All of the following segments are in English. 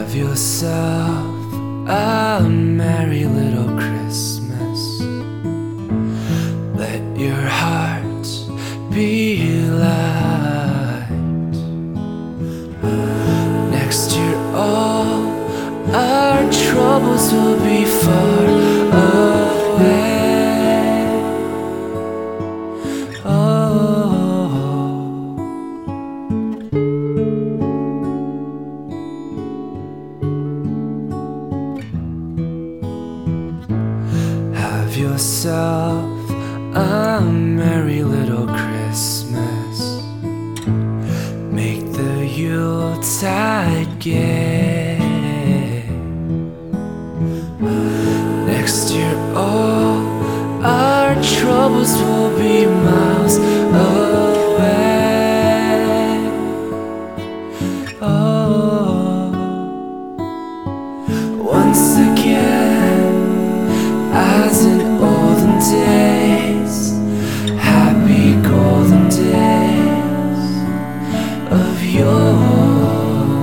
Have yourself a merry little Christmas. Let your heart be light. Next year all our troubles will be far away. Have yourself a merry little Christmas. Make the Yuletide gay. Next year all our troubles will be miles away. Oh, once again, as in olden days, happy golden days of yore.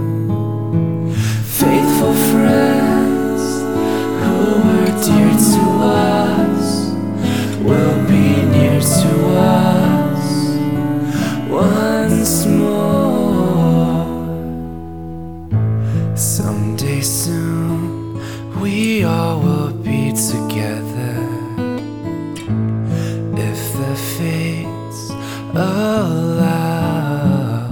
Faithful friends who were dear to us will be near to us once more. Someday soon we all will be together, if the fates allow.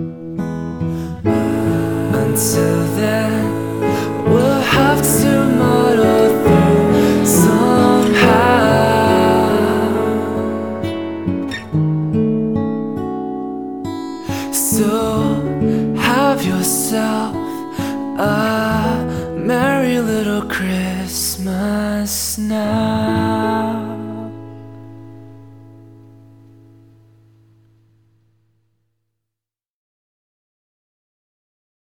Until then, we'll have to muddle through somehow. So have yourself a merry little Christmas now.